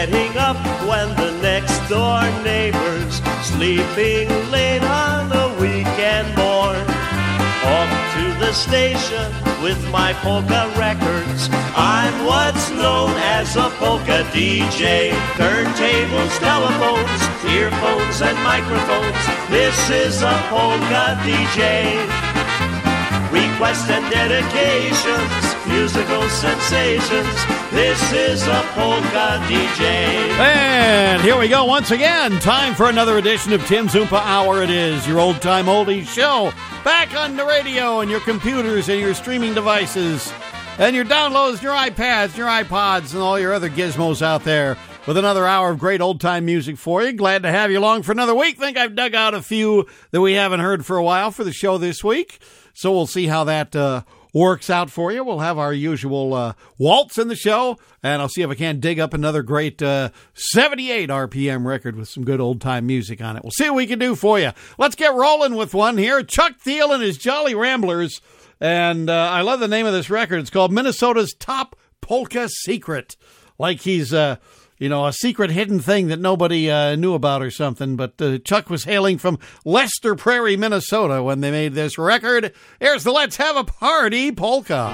getting up when the next door neighbor's sleeping late on a weekend morn. Off to the station with my polka records. I'm what's known as a polka DJ. Turntables, telephones, earphones and microphones. This is a polka DJ. Requests and dedications, musical sensations. This is a polka DJ. And here we go once again. Time for another edition of Tim's Oompa Hour. It is your old-time oldies show. Back on the radio and your computers and your streaming devices and your downloads, your iPads, your iPods, and all your other gizmos out there with another hour of great old-time music for you. Glad to have you along for another week. Think I've dug out a few that we haven't heard for a while for the show this week. So we'll see how that works out for you. We'll have our usual waltz in the show, and I'll see if I can't dig up another great 78 RPM record with some good old-time music on it. We'll see what we can do for you. Let's get rolling with one here. Chuck Thiel and his Jolly Ramblers, and I love the name of this record. It's called Minnesota's Top Polka Secret. Like he's a secret hidden thing that nobody knew about or something. But Chuck was hailing from Lester Prairie, Minnesota when they made this record. Here's the Let's Have a Party polka.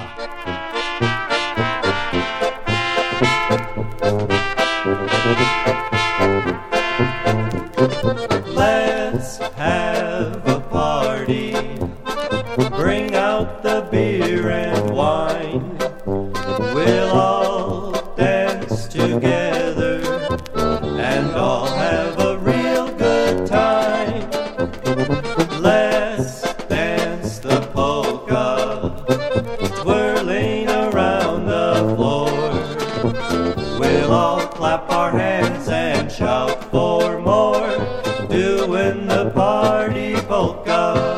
Let's have a party. Bring out the beer and wine. We'll all dance together and all have a real good time. Let's dance the polka, twirling around the floor. We'll all clap our hands and shout for more, doing the party polka.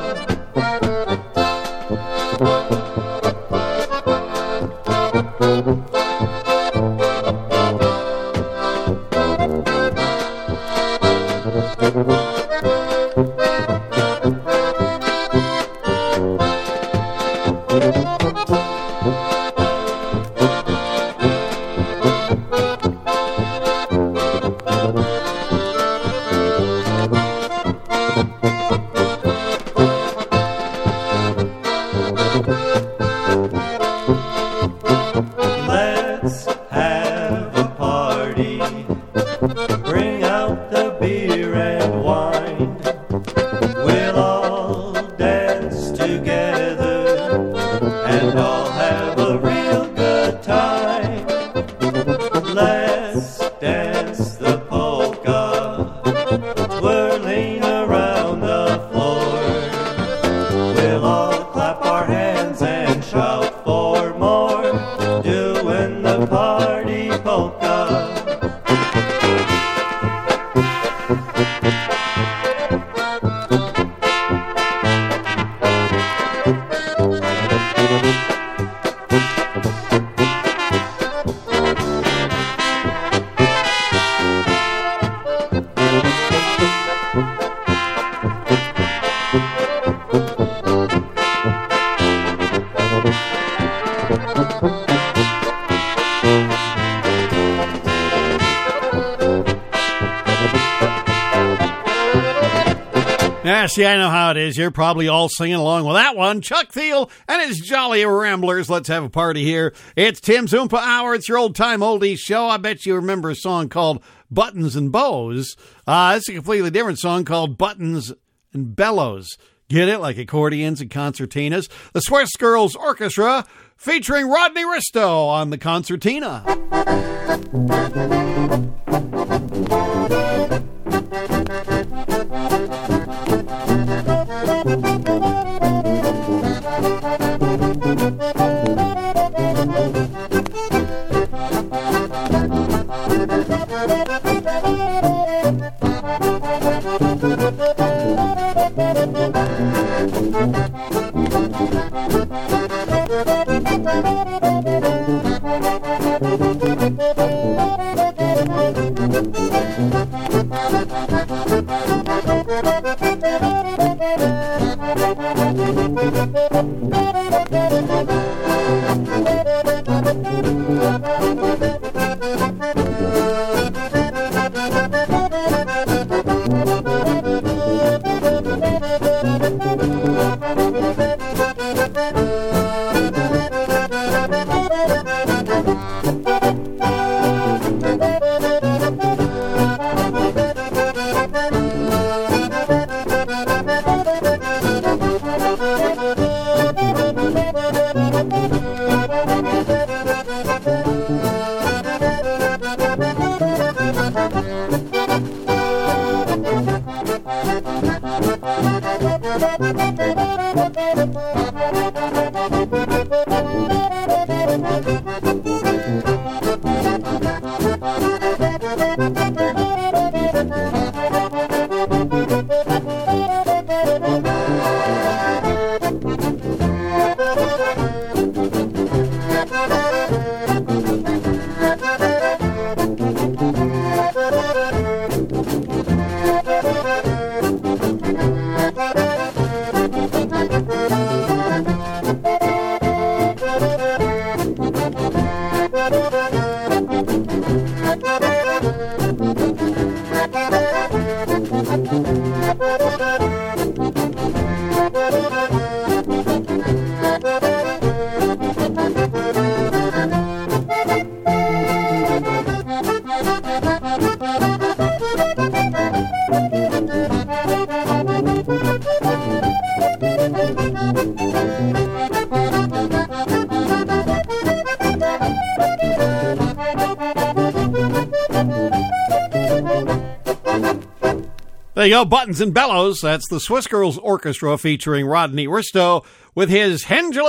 See, I know how it is. You're probably all singing along with that one. Chuck Thiel and his Jolly Ramblers. Let's have a party here. It's Tim's Oompa Hour. It's your old-time oldies show. I bet you remember a song called Buttons and Bows. It's a completely different song called Buttons and Bellows. Get it? Like accordions and concertinas. The Swiss Girls Orchestra featuring Rodney Risto on the concertina. There you go, Buttons and Bellows. That's the Swiss Girls Orchestra featuring Rodney Risto with his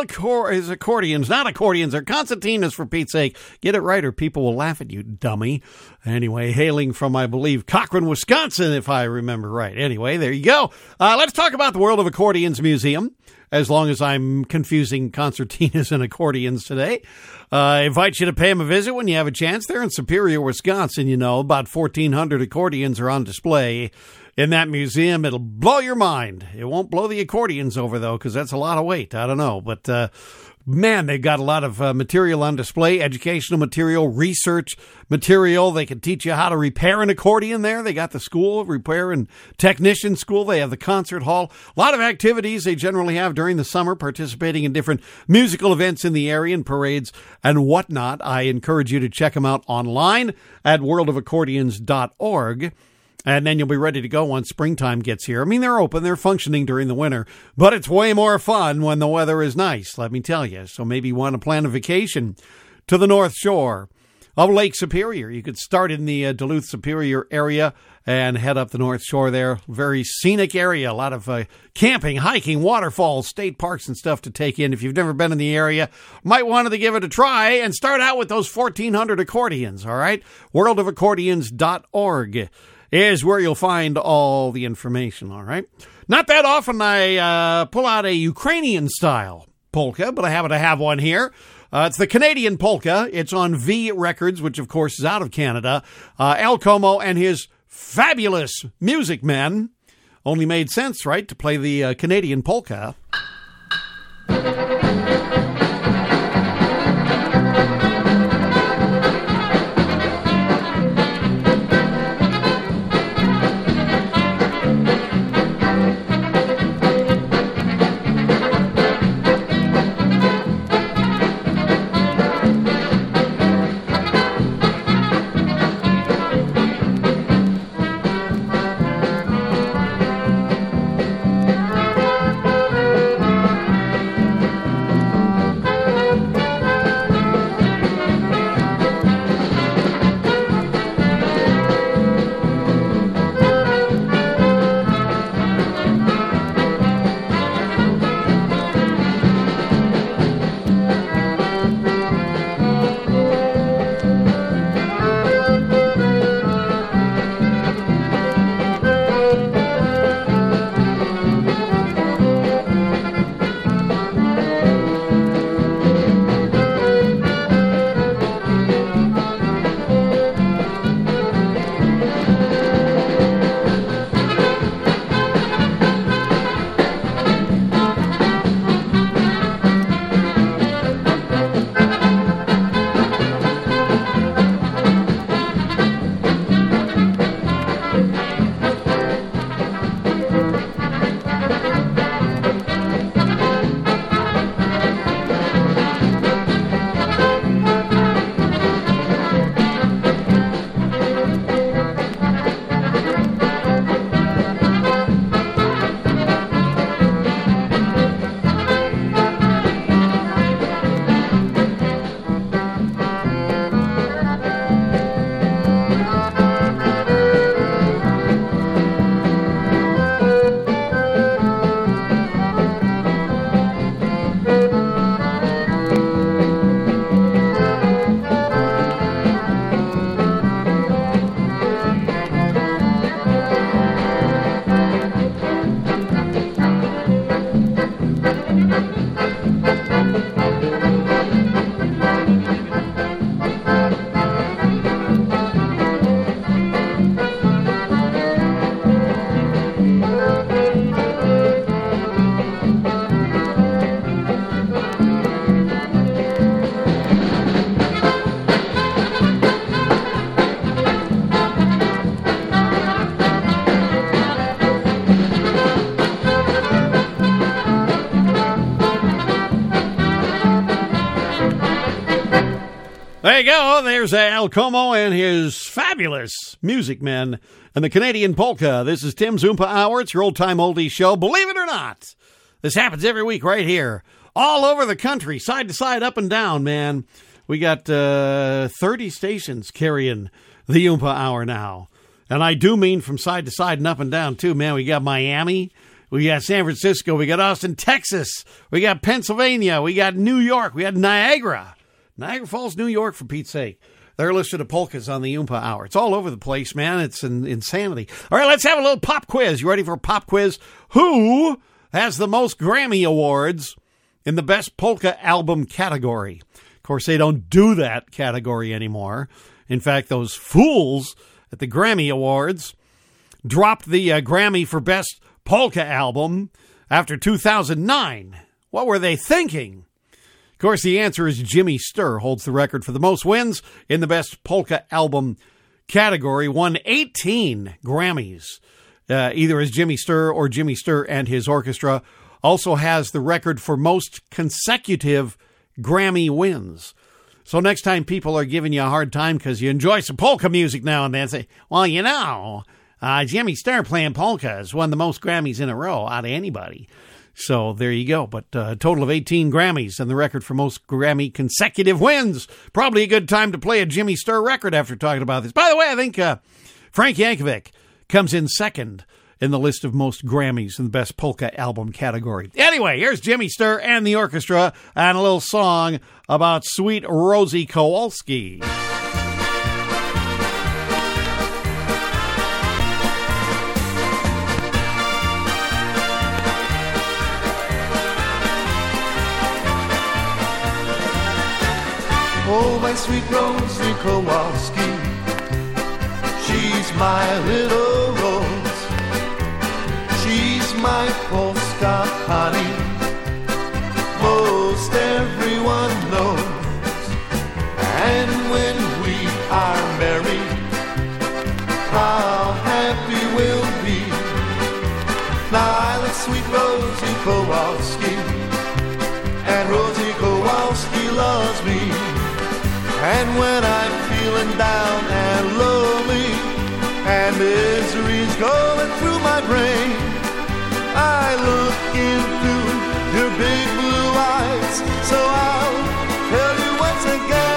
his accordions. Not accordions, they're concertinas, for Pete's sake. Get it right or people will laugh at you, dummy. Anyway, hailing from, I believe, Cochrane, Wisconsin, if I remember right. Anyway, there you go. Let's talk about the World of Accordions Museum, as long as I'm confusing concertinas and accordions today. I invite you to pay them a visit when you have a chance. They're in Superior, Wisconsin, you know. About 1,400 accordions are on display in that museum. It'll blow your mind. It won't blow the accordions over, though, because that's a lot of weight. I don't know. But, man, they've got a lot of material on display, educational material, research material. They can teach you how to repair an accordion there. They got the school, repair and technician school. They have the concert hall. A lot of activities they generally have during the summer, participating in different musical events in the area and parades and whatnot. I encourage you to check them out online at worldofaccordions.org. And then you'll be ready to go once springtime gets here. I mean, they're open, they're functioning during the winter, but it's way more fun when the weather is nice, let me tell you. So maybe you want to plan a vacation to the North Shore of Lake Superior. You could start in the Duluth Superior area and head up the North Shore there. Very scenic area, a lot of camping, hiking, waterfalls, state parks and stuff to take in. If you've never been in the area, might want to give it a try and start out with those 1,400 accordions, all right? worldofaccordions.org. is where you'll find all the information, all right? Not that often I pull out a Ukrainian-style polka, but I happen to have one here. It's the Canadian polka. It's on V Records, which, of course, is out of Canada. Al Como and his fabulous music men only made sense, right, to play the Canadian polka. There you go. There's Al Como and his fabulous music men and the Canadian polka. This is Tim Zumpa Hour. It's your old-time oldies show. Believe it or not, this happens every week right here. All over the country, side to side, up and down, man. We got 30 stations carrying the Oompa Hour now. And I do mean from side to side and up and down, too, man. We got Miami. We got San Francisco. We got Austin, Texas. We got Pennsylvania. We got New York. We got Niagara. Niagara Falls, New York, for Pete's sake. They're listed to polkas on the Oompa Hour. It's all over the place, man. It's insanity. All right, let's have a little pop quiz. You ready for a pop quiz? Who has the most Grammy Awards in the Best Polka Album category? Of course, they don't do that category anymore. In fact, those fools at the Grammy Awards dropped the Grammy for Best Polka Album after 2009. What were they thinking? Of course, the answer is Jimmy Sturr holds the record for the most wins in the Best Polka Album category, won 18 Grammys, either as Jimmy Sturr or Jimmy Sturr and his orchestra. Also has the record for most consecutive Grammy wins. So next time people are giving you a hard time because you enjoy some polka music now and then, say, well, you know, Jimmy Sturr playing polkas won the most Grammys in a row out of anybody. So there you go. But a total of 18 Grammys and the record for most Grammy consecutive wins. Probably a good time to play a Jimmy Sturr record after talking about this. By the way, I think Frank Yankovic comes in second in the list of most Grammys in the Best Polka Album category. Anyway, here's Jimmy Sturr and the orchestra and a little song about sweet Rosie Kowalski. Oh, my sweet Rosie Kowalski, she's my little rose. She's my Polska honey, most everyone knows. And when we are married, how happy we'll be. Now I love sweet Rosie Kowalski, and Rosie Kowalski loves me. And when I'm feeling down and lonely and misery's going through my brain, I look into your big blue eyes, so I'll tell you once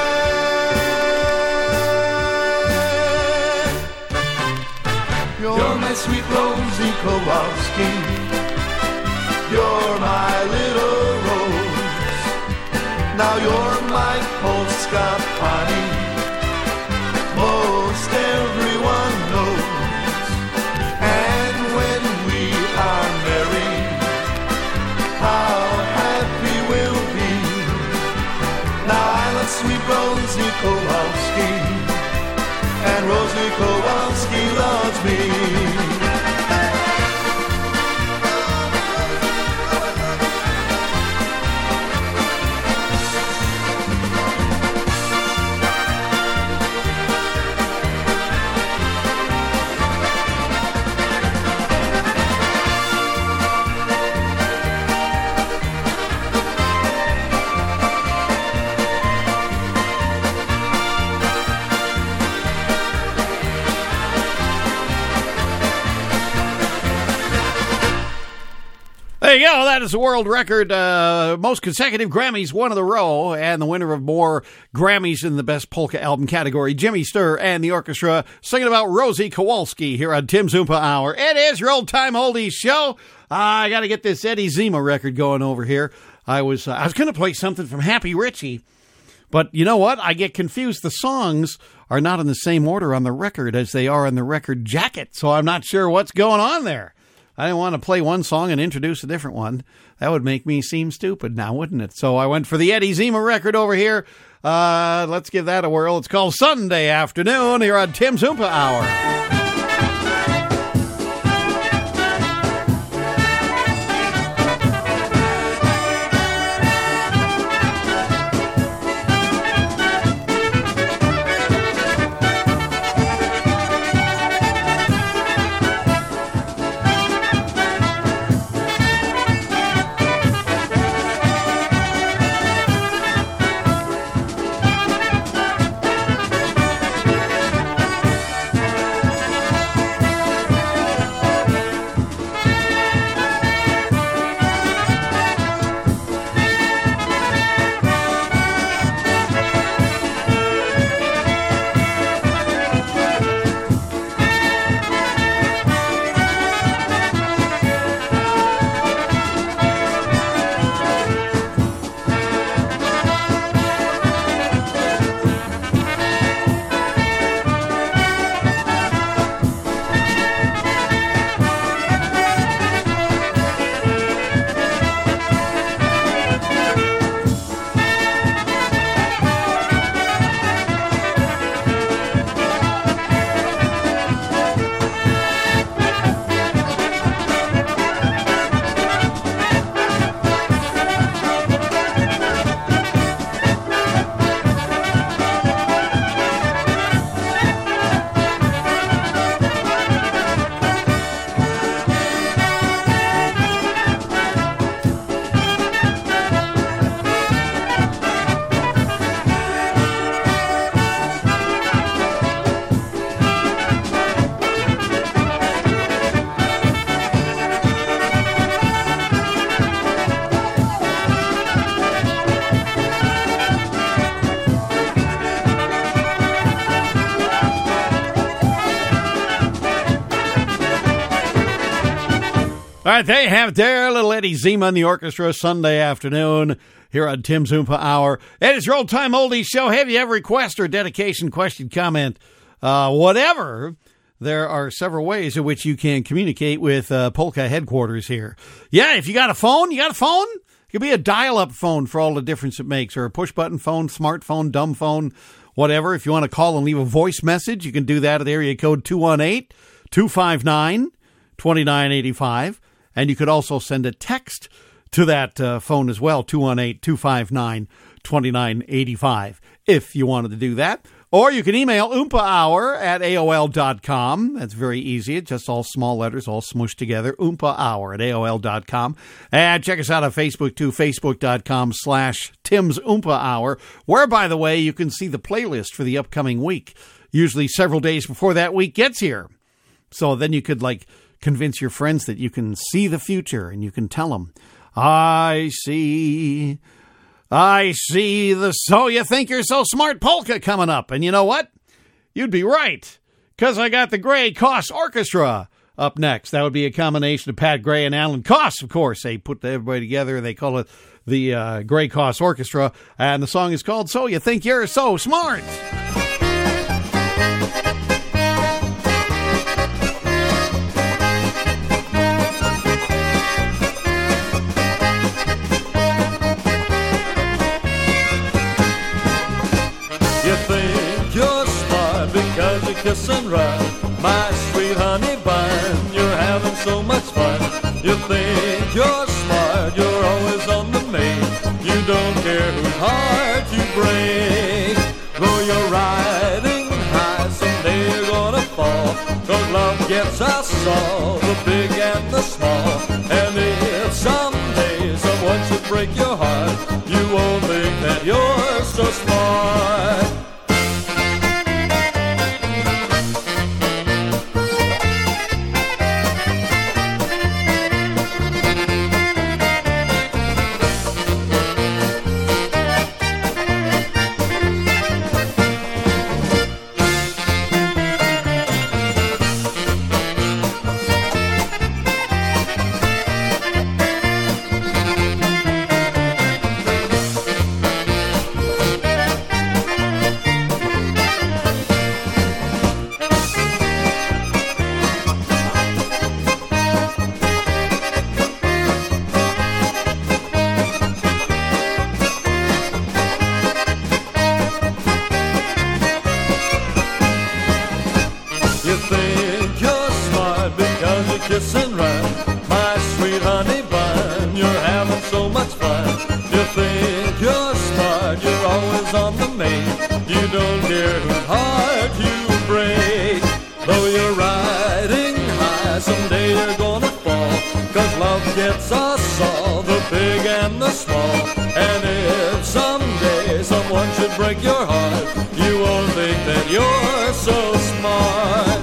again. You're my sweet Rosie Kowalski, you're my little rose. Now you're my Polska honey, most everyone knows. And when we are married, how happy we'll be. Now I love sweet Rosie Kowalski, and Rosie Kowalski loves me. There you go. That is a world record. Most consecutive Grammys, one in a row, and the winner of more Grammys in the Best Polka Album category, Jimmy Sturr and the orchestra, singing about Rosie Kowalski here on Tim Zumpa Hour. It is your old-time oldies show. I got to get this Eddie Zima record going over here. I was going to play something from Happy Richie, but you know what? I get confused. The songs are not in the same order on the record as they are on the record jacket, so I'm not sure what's going on there. I didn't want to play one song and introduce a different one. That would make me seem stupid now, wouldn't it? So I went for the Eddie Zima record over here. Let's give that a whirl. It's called Sunday Afternoon here on Tim Zumpa Hour. All right, there you have it there. Little Eddie Zima and the orchestra Sunday afternoon here on Tim's Oompa Hour. It is your old-time oldies show. Have you have a request or dedication, question, comment, whatever? There are several ways in which you can communicate with Polka headquarters here. Yeah, if you got a phone, you got a phone? It could be a dial-up phone for all the difference it makes, or a push-button phone, smartphone, dumb phone, whatever. If you want to call and leave a voice message, you can do that at area code 218-259-2985. And you could also send a text to that phone as well, 218-259-2985, if you wanted to do that. Or you can email oompahour@aol.com. That's very easy. It's just all small letters, all smooshed together. oompahour@aol.com. And check us out on Facebook, too, facebook.com/Tim's Oompa Hour, where, by the way, you can see the playlist for the upcoming week, usually several days before that week gets here. So then you could, convince your friends that you can see the future, and you can tell them, I see the So You Think You're So Smart polka coming up. And you know what? You'd be right, because I got the Gray Koss Orchestra up next. That would be a combination of Pat Gray and Alan Koss, of course. They put everybody together. They call it the Gray Koss Orchestra. And the song is called So You Think You're So Smart. Kiss and run, my sweet honey bun, you're having so much fun. You think you're smart, you're always on the make. You don't care whose heart you break. Though you're riding high, someday you're gonna fall. 'Cause love gets us all, the big and the small. And if someday someone should break your heart, you won't think that you're so smart. Kiss and run, my sweet honey bun, you're having so much fun. You think you're smart, you're always on the make. You don't care whose heart you break. Though you're riding high, someday you're gonna fall. 'Cause love gets us all, the big and the small. And if someday someone should break your heart, you won't think that you're so smart.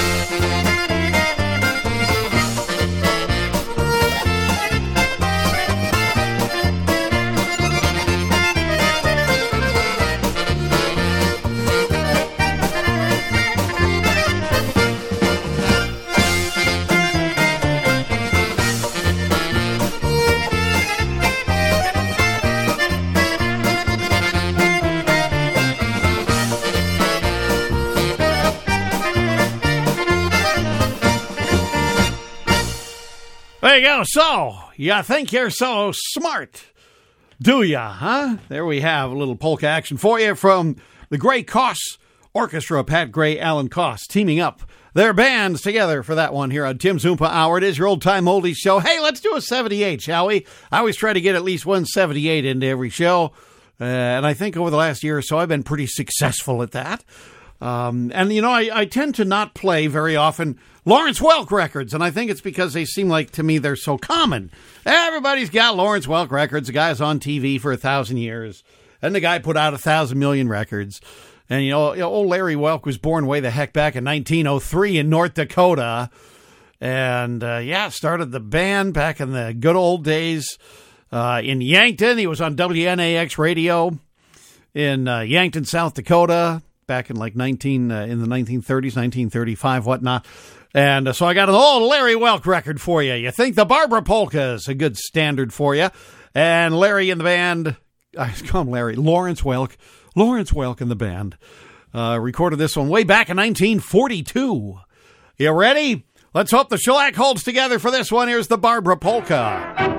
There you go. So, you think you're so smart, do ya, huh? There we have a little polka action for you from the Gray Koss Orchestra. Pat Gray, Alan Koss teaming up their bands together for that one here on Tim's Oompa Hour. It is your old-time oldies show. Hey, let's do a 78, shall we? I always try to get at least one 78 into every show, and I think over the last year or so I've been pretty successful at that. And, you know, I tend to not play very often Lawrence Welk records, and I think it's because they seem like, to me, they're so common. Everybody's got Lawrence Welk records. The guy's on TV for 1,000 years, and the guy put out 1,000 million records. And, you know, old Larry Welk was born way the heck back in 1903 in North Dakota. And, started the band back in the good old days in Yankton. He was on WNAX radio in Yankton, South Dakota, back in in the 1930s, 1935, whatnot. And so I got an old Larry Welk record for you. You think the Barbara Polka is a good standard for you. And Larry in the band, I call him Larry, Lawrence Welk in the band, recorded this one way back in 1942. You ready? Let's hope the shellac holds together for this one. Here's the Barbara Polka.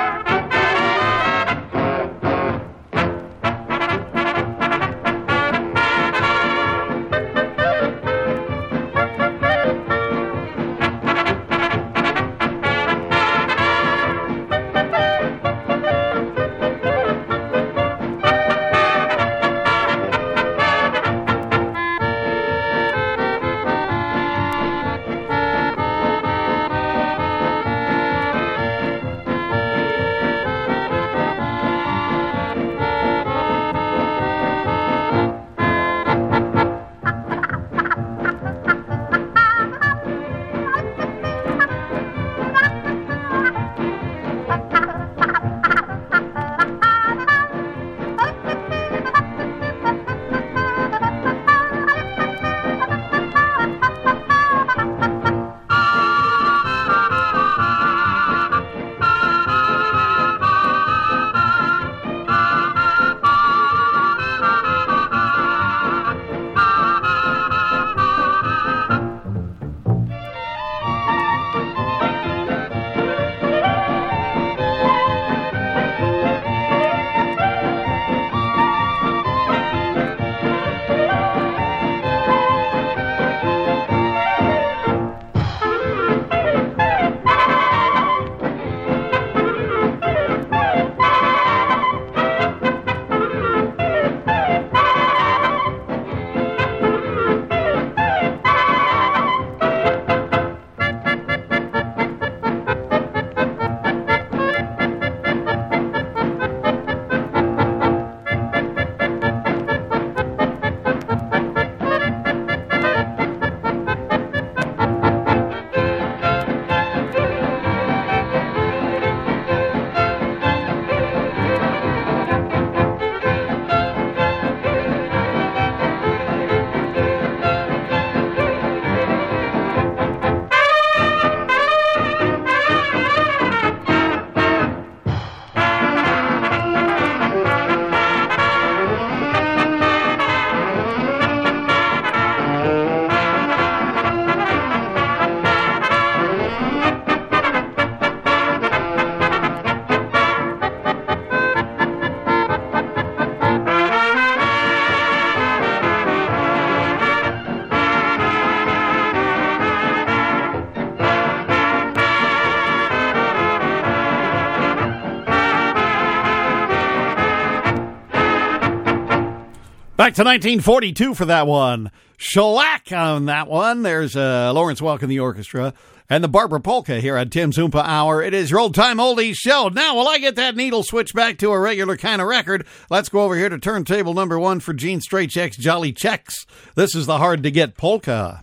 Back to 1942 for that one. Shellac on that one. There's Lawrence Welk in the orchestra. And the Barbara Polka here at Tim's Oompa Hour. It is your old-time oldies show. Now, while I get that needle switched back to a regular kind of record, let's go over here to turntable number 1 for Gene Streichek's Jolly Checks. This is the hard-to-get polka.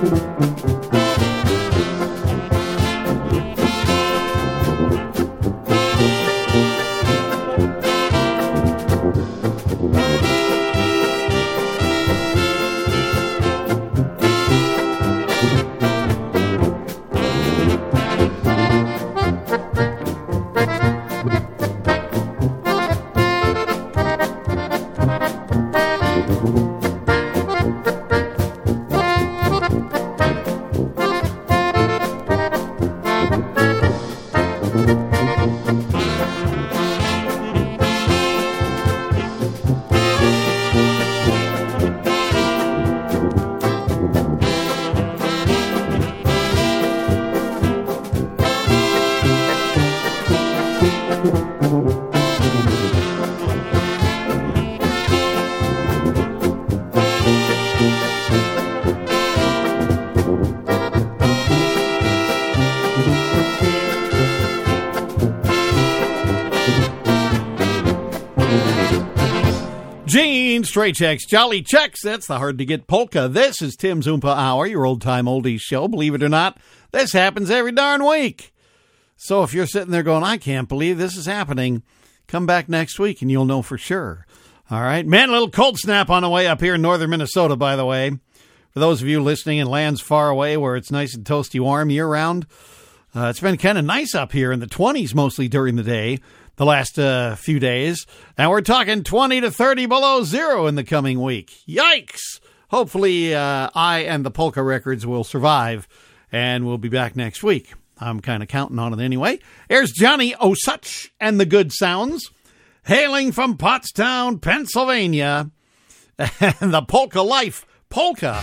Gene Streichak's Jolly Checks. That's the hard-to-get polka. This is Tim's Oompa Hour, your old-time oldies show. Believe it or not, this happens every darn week. So if you're sitting there going, I can't believe this is happening, come back next week and you'll know for sure. All right. Man, a little cold snap on the way up here in northern Minnesota, by the way. For those of you listening in lands far away where it's nice and toasty warm year-round, it's been kind of nice up here in the 20s mostly during the day the last few days. And we're talking 20 to 30 below zero in the coming week. Yikes! Hopefully I and the Polka Records will survive, and we'll be back next week. I'm kind of counting on it anyway. Here's Johnny Osuch and the Good Sounds, hailing from Pottstown, Pennsylvania, and the Polka Life Polka.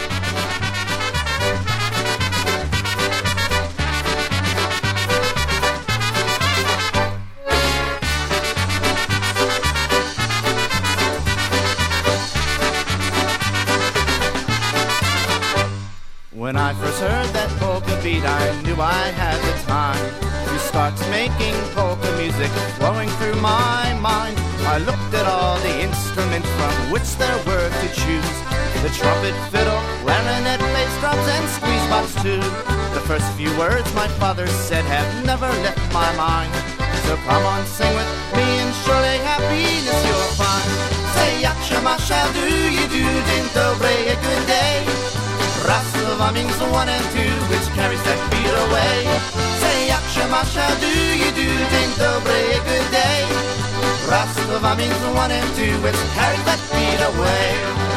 When I first heard that polka beat, I knew I had the time to start making polka music flowing through my mind. I looked at all the instruments from which there were to choose: the trumpet, fiddle, clarinet, bass drums, and squeeze box too. The first few words my father said have never left my mind. So come on, sing with me, and surely happiness you'll find. Say, jak się masz, how do you do, dzień dobry, a good day. Raslova means one and two, which carries that beat away. Say, jak się masz, how do you do, dzień dobry, a good day. Raslova means one and two, which carries that beat away.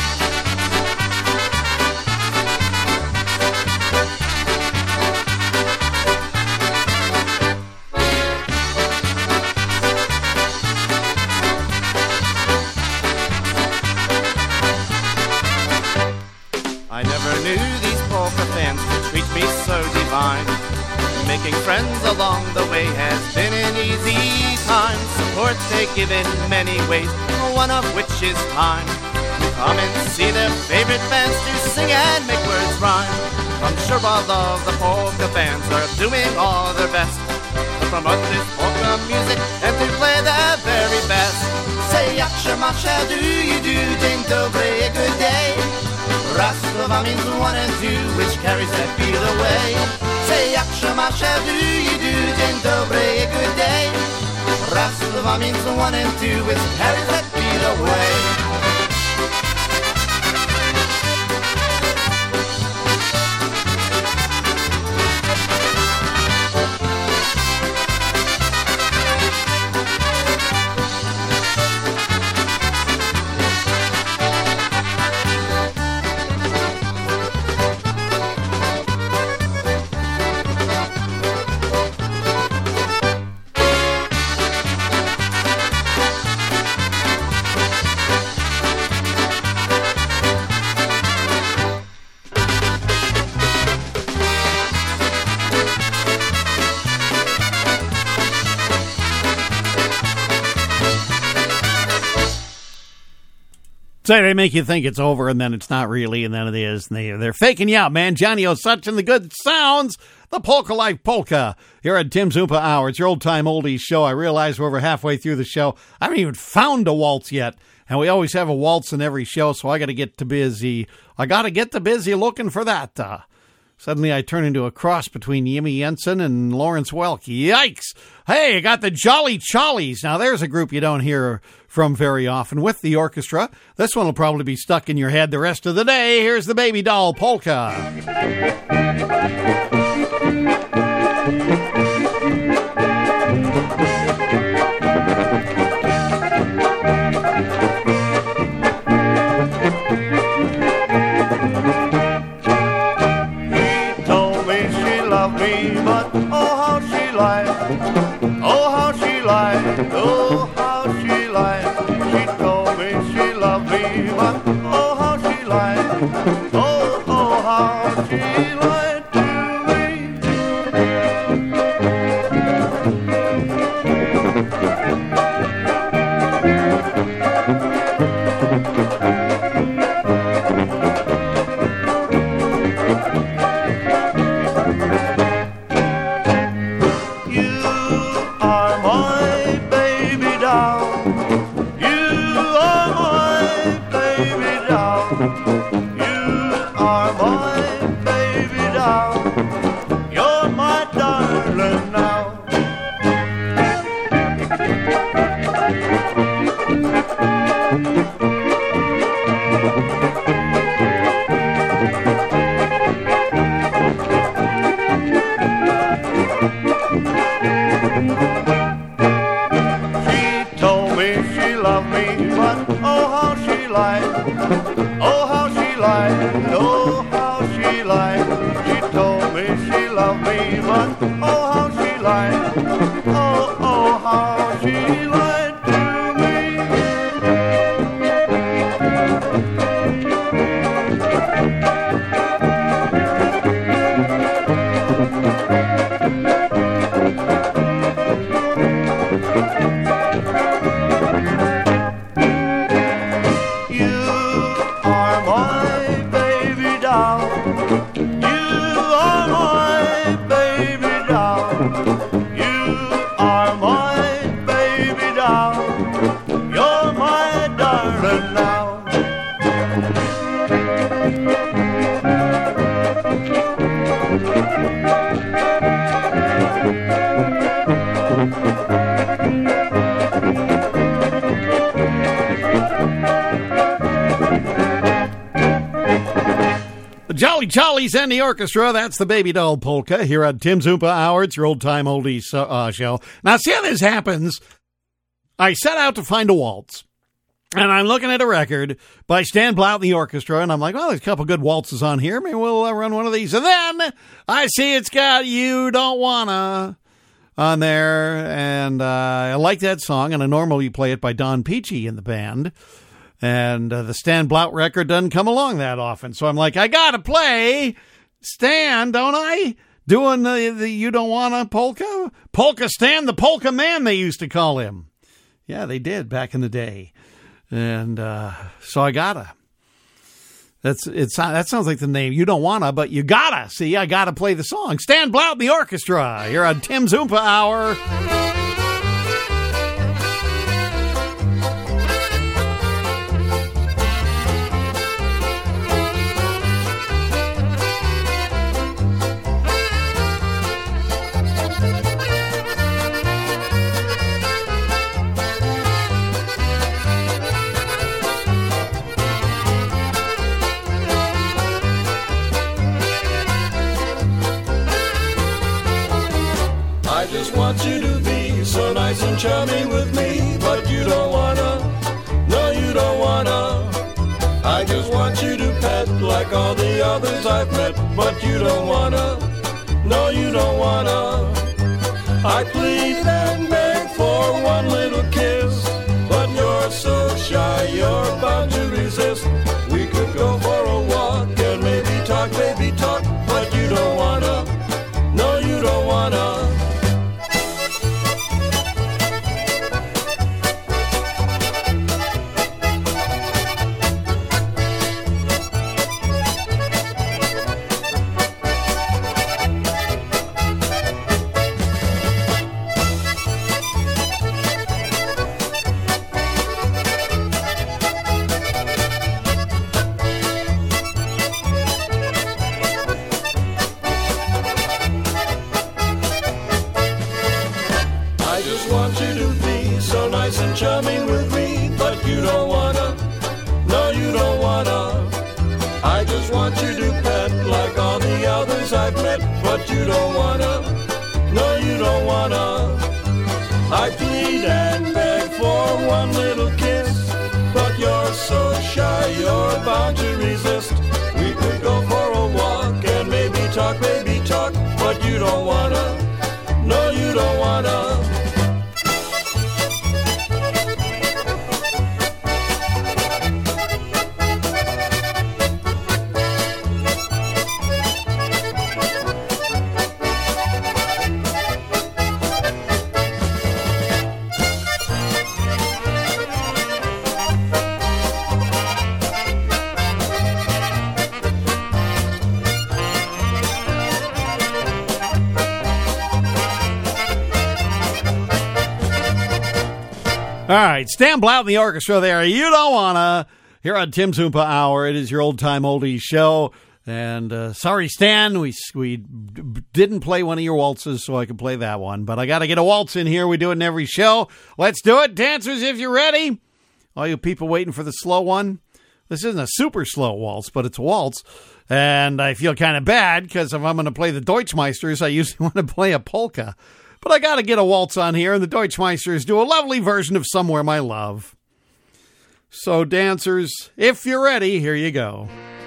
I never knew these polka fans could treat me so divine. Making friends along the way has been an easy time. Support they give in many ways, one of which is time. Come and see their favorite bands to sing and make words rhyme. I'm sure all of the polka fans are doing all their best to promote this polka music and to play their very best. Say, jak się masz, how do you do, dzień dobry, a good day. Raslova means one and two, which carries that beat away. Say, jak się masz, how do you do, dzień dobry, a good day. Raslova means one and two, which carries that beat away. Say they make you think it's over, and then it's not really, and then it is. And they're faking you out, man. Johnny Osuch and the Good Sounds, the Polka Life Polka. Here at Tim's Oompa Hour. It's your old-time oldies show. I realize we're over halfway through the show. I haven't even found a waltz yet, And we always have a waltz in every show, so I got to get to busy. I got to get to busy looking for that. Suddenly I turn into a cross between Yimmy Jensen and Lawrence Welk. Yikes! Hey, I got the Jolly Chollies. Now, there's a group you don't hear from very often with the orchestra. This one will probably be stuck in your head the rest of the day. Here's the Baby Doll Polka. But oh how she lied, oh how she lied, oh how she lied. She told me she loved me, but oh how she lied, oh how she lied to Chollies and the orchestra. That's the Baby Doll Polka here at Tim's Oompa Hour. It's your old-time oldies show. Now, see how this happens? I set out to find a waltz, and I'm looking at a record by Stan Blount and the orchestra, and I'm like, well, there's a couple good waltzes on here. Maybe we'll run one of these. And then I see it's got You Don't Wanna on there, and I like that song, and I normally play it by Don Peachy in the band. And the Stan Blount record doesn't come along that often. So I'm like, I got to play Stan, don't I? Doing the You Don't Wanna polka? Polka Stan, the polka man, they used to call him. Yeah, they did back in the day. And so I got to. That sounds like the name. You don't wanna, but you gotta. See, I got to play the song. Stan Blount and the orchestra. You're on Tim's Oompa Hour. Want you to be so nice and chummy with me, but you don't wanna, no you don't wanna. I just want you to pet like all the others I've met, but you don't wanna, no you don't wanna. I plead and beg for one little kiss, but you're so shy, you're bound to resist. We could go for a walk and maybe talk, but you don't wanna, no you don't wanna. I've met, but you don't wanna, no, you don't wanna. I plead and beg for one little kiss, but you're so shy, you're bound to resist. We could go for a walk and maybe talk, but you don't wanna, no, you don't wanna. All right, Stan Blount and the orchestra there. You don't wanna. Here on Tim's Oompa Hour, it is your old-time oldies show. And sorry, Stan, we didn't play one of your waltzes, so I could play that one. But I got to get a waltz in here. We do it in every show. Let's do it. Dancers, if you're ready. All you people waiting for the slow one. This isn't a super slow waltz, but it's a waltz. And I feel kind of bad, because if I'm going to play the Deutschmeisters, I usually want to play a polka. But I got to get a waltz on here, and the Deutschmeisters do a lovely version of Somewhere My Love. So, dancers, if you're ready, here you go.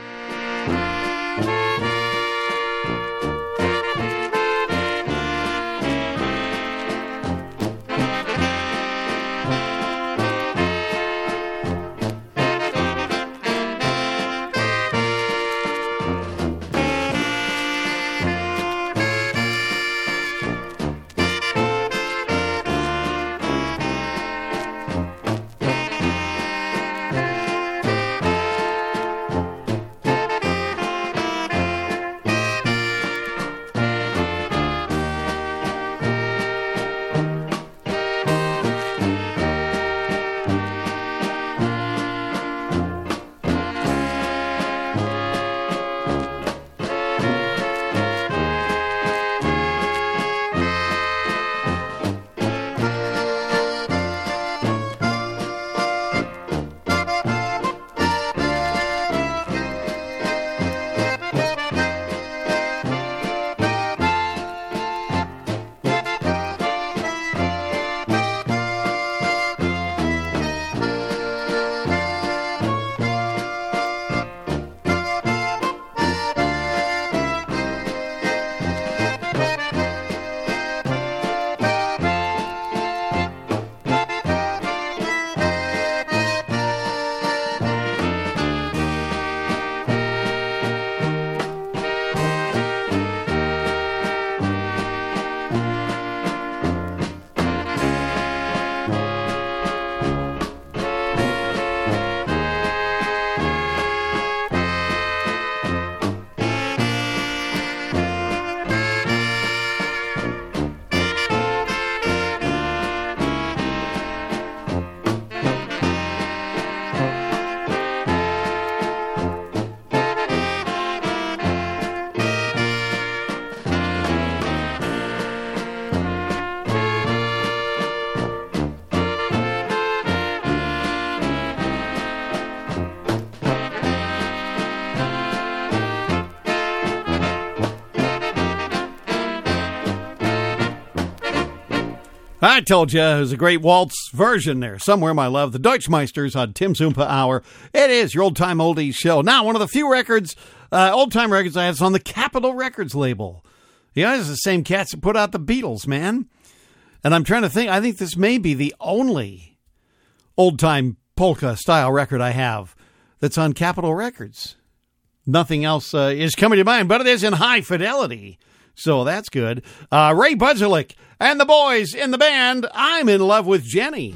I told you it was a great waltz version there. Somewhere, My Love, the Deutschmeisters on Tim's Oompa Hour. It is your old-time oldies show. Now, one of the few records, old-time records I have is on the Capitol Records label. You know, it's the same cats that put out the Beatles, man. And I'm trying to think, I think this may be the only old-time polka-style record I have that's on Capitol Records. Nothing else is coming to mind, but it is in high fidelity. So that's good. Ray Budzalik and the boys in the band, I'm in Love with Jenny.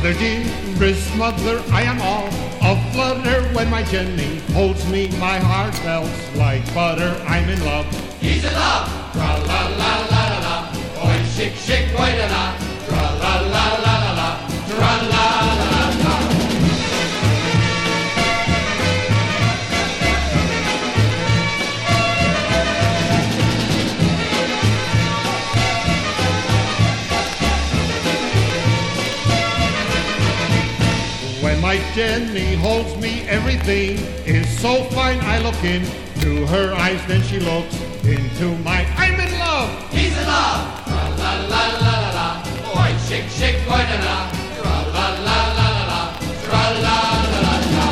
Mother dearest mother, I am all aflutter when my Jenny holds me. My heart melts like butter. I'm in love. He's in love. Tra la la la la la. Oi, shik shik, oi da da. Tra la la la la la. Tra la la la la. When my Jenny holds me, everything is so fine. I look into her eyes, then she looks into mine. I'm in love. He's in love. Tra la la la la la. Oi, shik shik, oi da da. Tra la la la la la. Tra la la la la.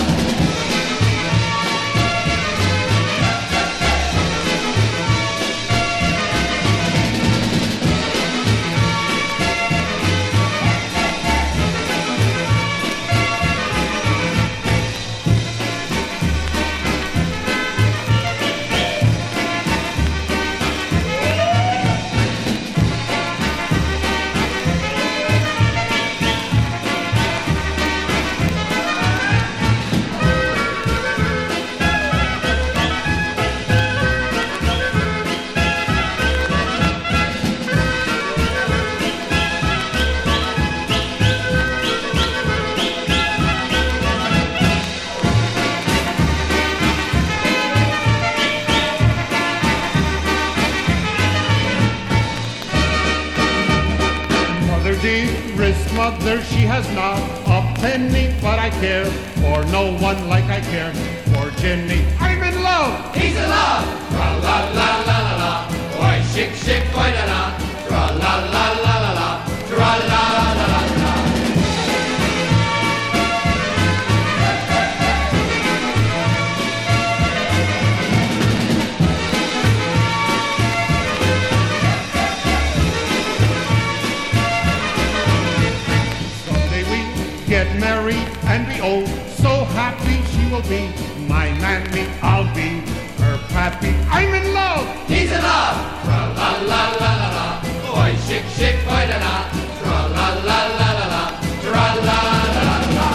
Dearest mother, she has not a penny, but I care for no one like I care for Jenny. I'm in love. He's in love. Tra la la la la la. Oi, shik shik, oi da da. Tra la la la la la. Tra la la la la. Get married and be old, so happy she will be my mammy. I'll be her pappy. I'm in love. He's in love. Tra la la la la la. Oi, shik shik, oi da da. Tra la la la la la. Tra la la la la.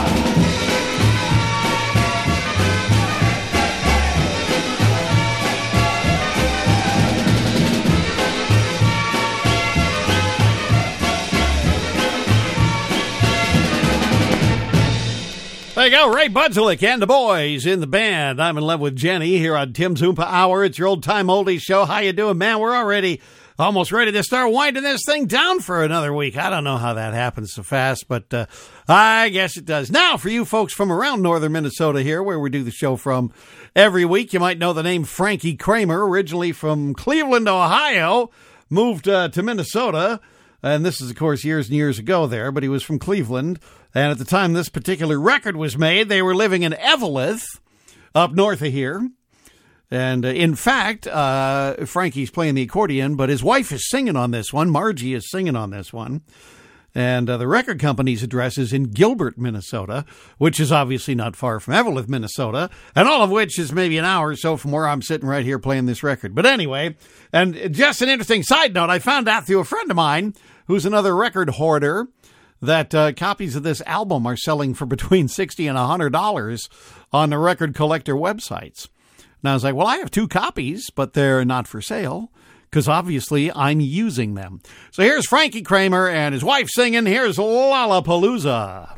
There you go, Ray Budzalik and the boys in the band. I'm in love with Jenny here on Tim's Oompa Hour. It's your old-time oldies show. How you doing, man? We're already almost ready to start winding this thing down for another week. I don't know how that happens so fast, but I guess it does. Now, for you folks from around northern Minnesota here, where we do the show from every week, you might know the name Frankie Kramer, originally from Cleveland, Ohio, moved to Minnesota. And this is, of course, years and years ago there, but he was from Cleveland. And at the time this particular record was made, they were living in Eveleth, up north of here. And in fact, Frankie's playing the accordion, but his wife is singing on this one. Margie is singing on this one. And the record company's address is in Gilbert, Minnesota, which is obviously not far from Eveleth, Minnesota, and all of which is maybe an hour or so from where I'm sitting right here playing this record. But anyway, and just an interesting side note, I found out through a friend of mine who's another record hoarder that copies of this album are selling for between $60 and $100 on the record collector websites. And I was like, well, I have 2 copies, but they're not for sale, because obviously I'm using them. So here's Frankie Kramer and his wife singing. Here's Lollapalooza.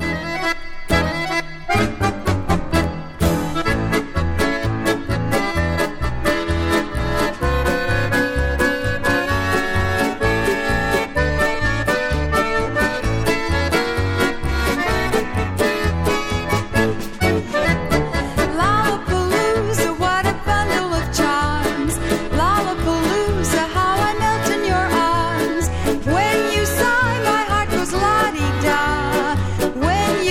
When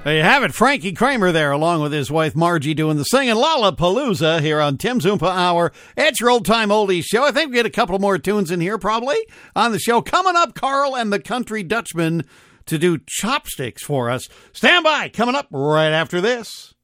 There you have it. Frankie Kramer there, along with his wife Margie, doing the singing Lollapalooza here on Tim's Oompa Hour. It's your old-time oldies show. I think we get a couple more tunes in here, probably, on the show. Coming up, Carl and the Country Dutchman to do chopsticks for us. Stand by. Coming up right after this.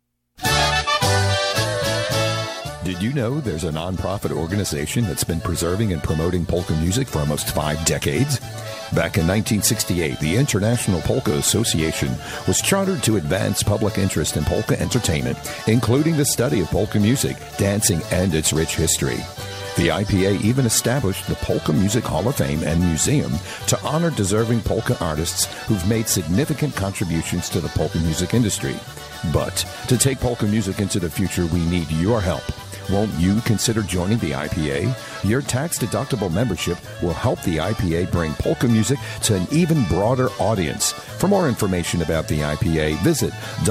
Did you know there's a nonprofit organization that's been preserving and promoting polka music for almost 5 decades? Back in 1968, the International Polka Association was chartered to advance public interest in polka entertainment, including the study of polka music, dancing, and its rich history. The IPA even established the Polka Music Hall of Fame and Museum to honor deserving polka artists who've made significant contributions to the polka music industry. But to take polka music into the future, we need your help. Won't you consider joining the IPA? Your tax-deductible membership will help the IPA bring polka music to an even broader audience. For more information about the IPA, visit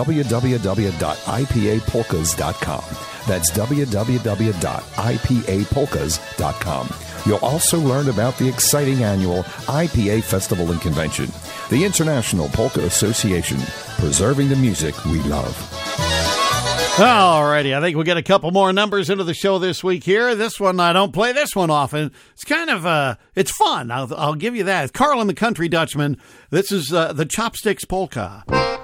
www.ipapolkas.com. That's www.ipapolkas.com. You'll also learn about the exciting annual IPA Festival and Convention, the International Polka Association, preserving the music we love. Alrighty, I think we'll get a couple more numbers into the show this week here. This one, I don't play this one often. It's kind of, it's fun. I'll give you that. It's Carl and the Country Dutchman. This is the Chopsticks Polka.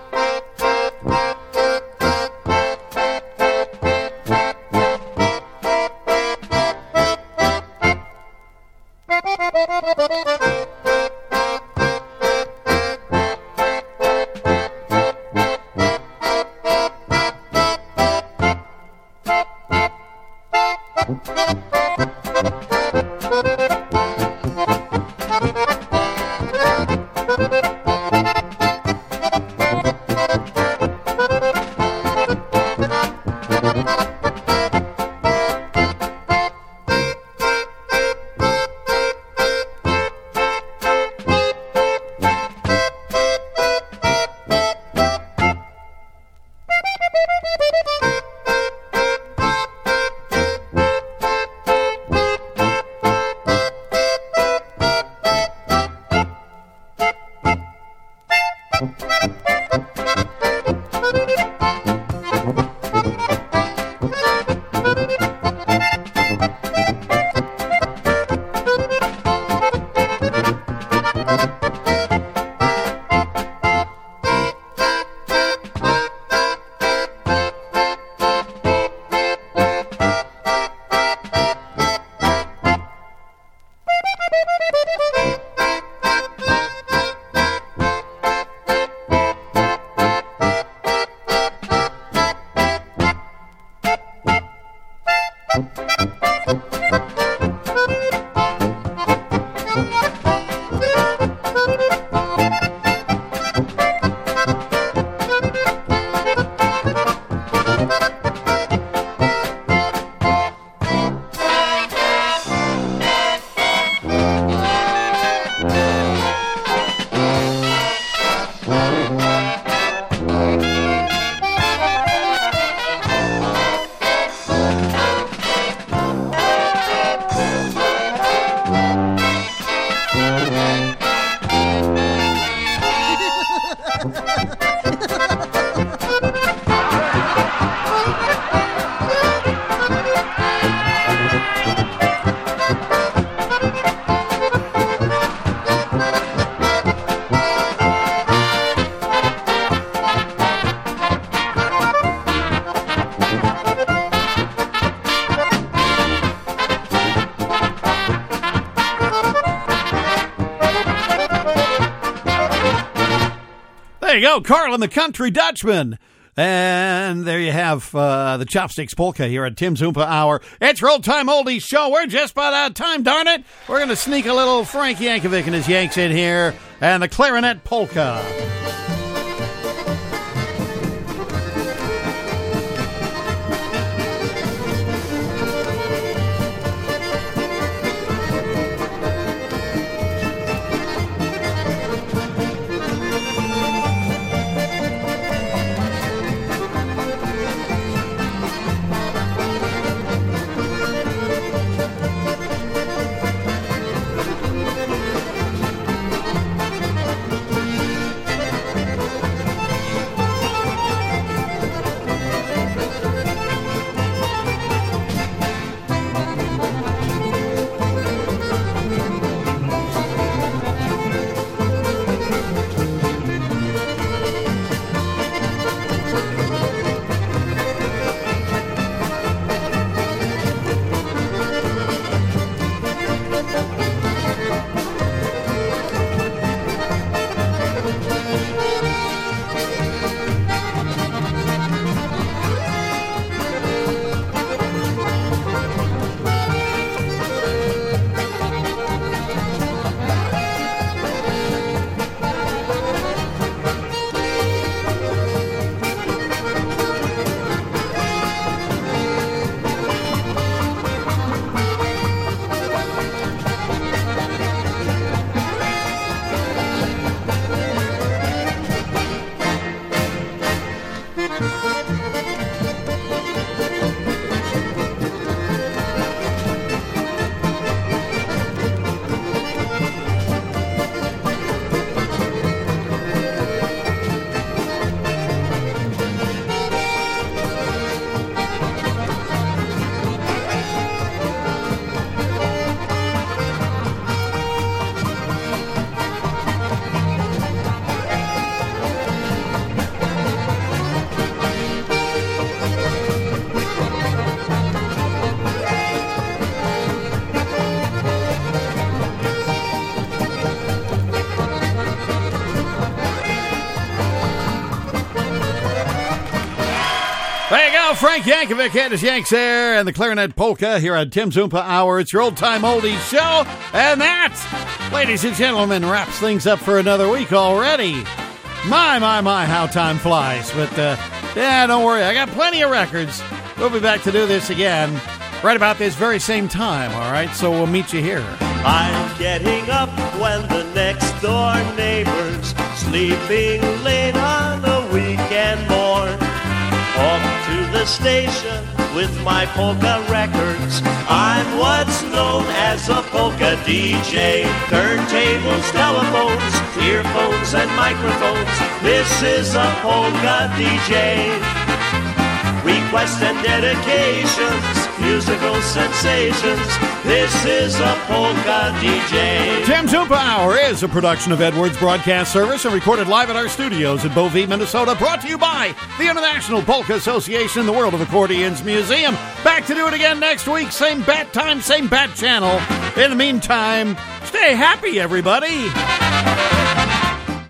There you go, Carl and the Country Dutchman. And there you have the Chopsticks Polka here at Tim's Oompa Hour. It's your old-time oldies show. We're just about out of time, darn it. We're going to sneak a little Frank Yankovic and his Yanks in here and the Clarinet Polka. Well, Frank Yankovic and his Yanks there, and the Clarinet Polka here on Tim's Oompa Hour. It's your old-time oldies show, and that, ladies and gentlemen, wraps things up for another week already. My, how time flies. But, yeah, don't worry, I got plenty of records. We'll be back to do this again right about this very same time, all right? So we'll meet you here. I'm getting up when the next door neighbor's sleeping late on a weekend morn. Off to the station with my polka records. I'm what's known as a polka DJ. Turntables, telephones, earphones, and microphones. This is a polka DJ. Requests and dedications, musical sensations. This is a polka DJ. Tim's Oompa Hour is a production of Edwards Broadcast Service and recorded live at our studios in Beauvais, Minnesota. Brought to you by the International Polka Association, the World of Accordions Museum. Back to do it again next week. Same bat time, same bat channel. In the meantime, stay happy, everybody.